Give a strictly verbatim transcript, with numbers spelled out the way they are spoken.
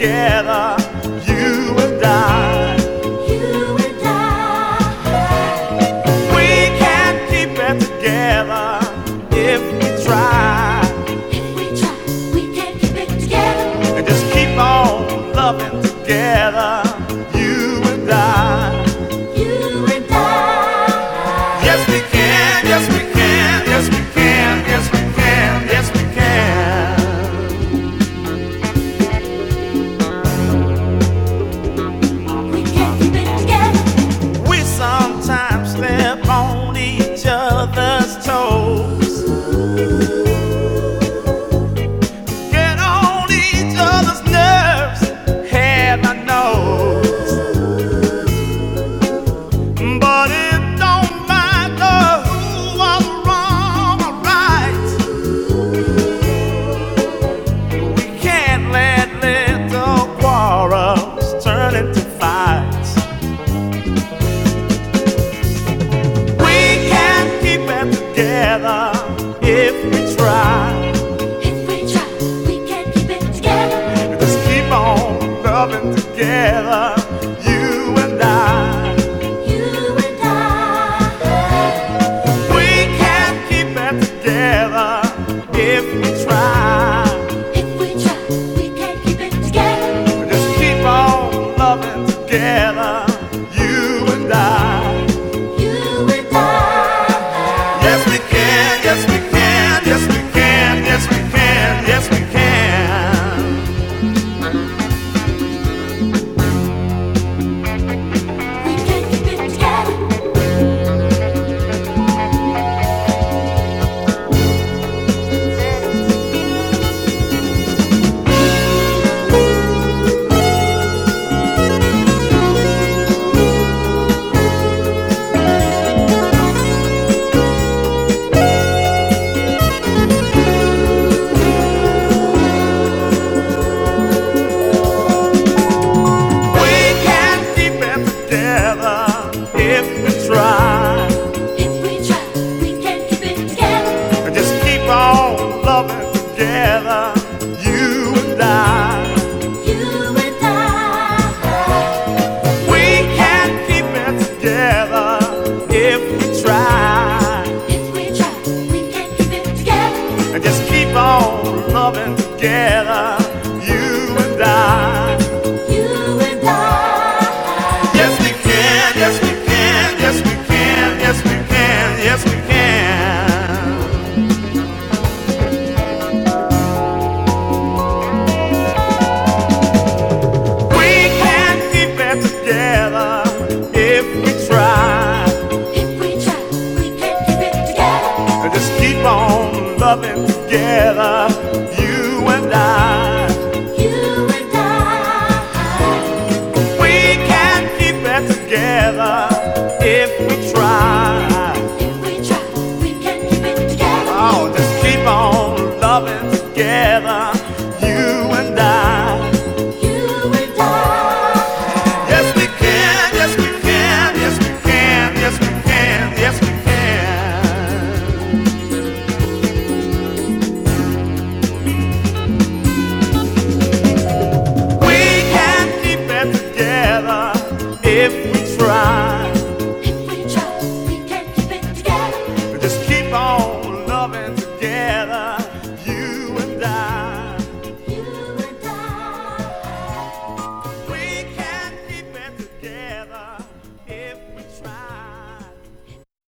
together, you and I. You and I. We can keep it together if we try. If we try, we can keep it together. And just keep on loving together, you and I. You and I. Yes, we can, yes, we can, yes, we can, yes, we can, yes, we can. We can keep it together. We sometimes step on each other's toes, get on each other's nerves, head and nose. But it don't matter who was wrong or right. We can't let little quarrels turn into fights. We can keep it together if we try. If we try, we can keep it together. Just keep on loving together, you and I. You and I. We can keep it together if we try. If we try, we can keep it together. Just keep on loving together, you and I. You and I. Yes, we can, yes, we can, yes, we can, yes, we can, yes, we can. We can keep it together. We can keep it together if we try. If we try, we can keep it together. Just keep on loving together, you and I. You and I. We can keep it together if we try. If we try, we can keep it together. And just keep on loving together,